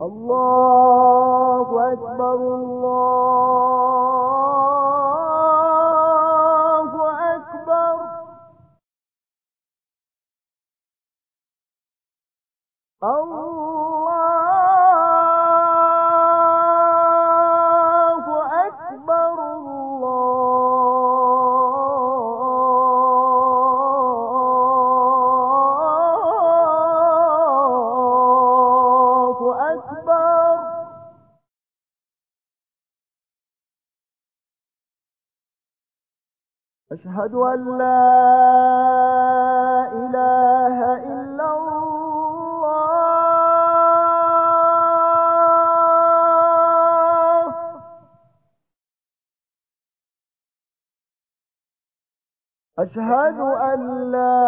الله أكبر الله أكبر. الله أكبر الله أكبر. أشهد أن لا إله إلا الله. أشهد أن لا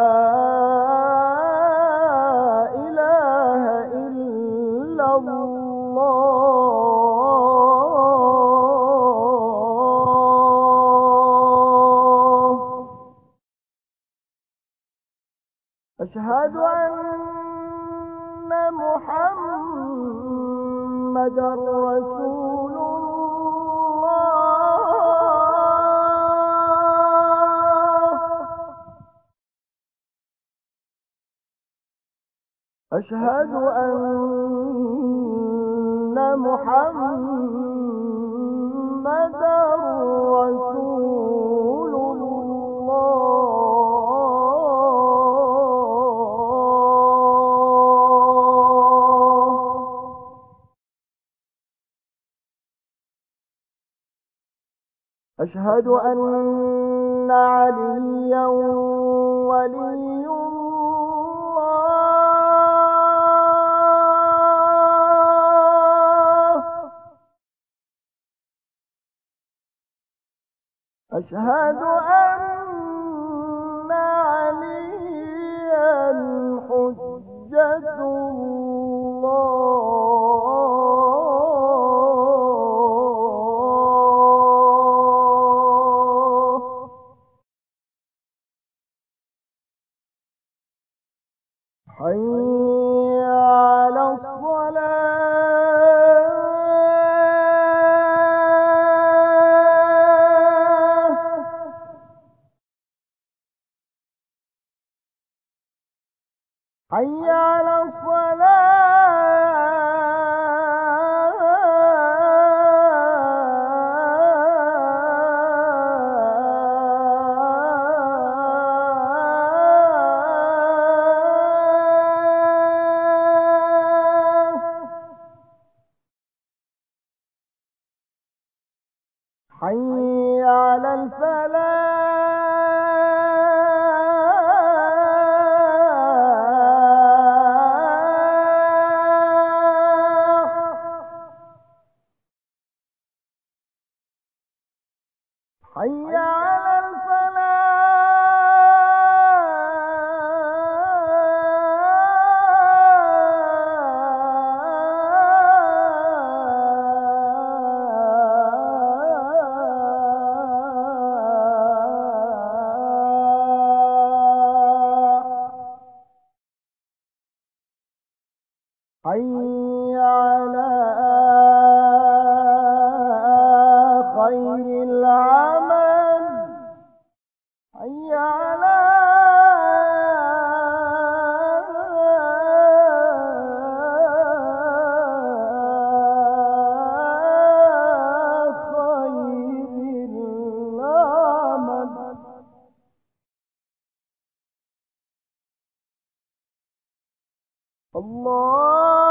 إله إلا الله. أشهد أن محمدا رسول الله. أشهد أن محمدا رسول الله. أشهد أن عليا ولي الله. أشهد أن عليا حجة الله. حي على الصلاة. حي على الصلاة. حي على الفلاح. حي على الفلاح. حي على خير العمل. حي على خير العمل. الله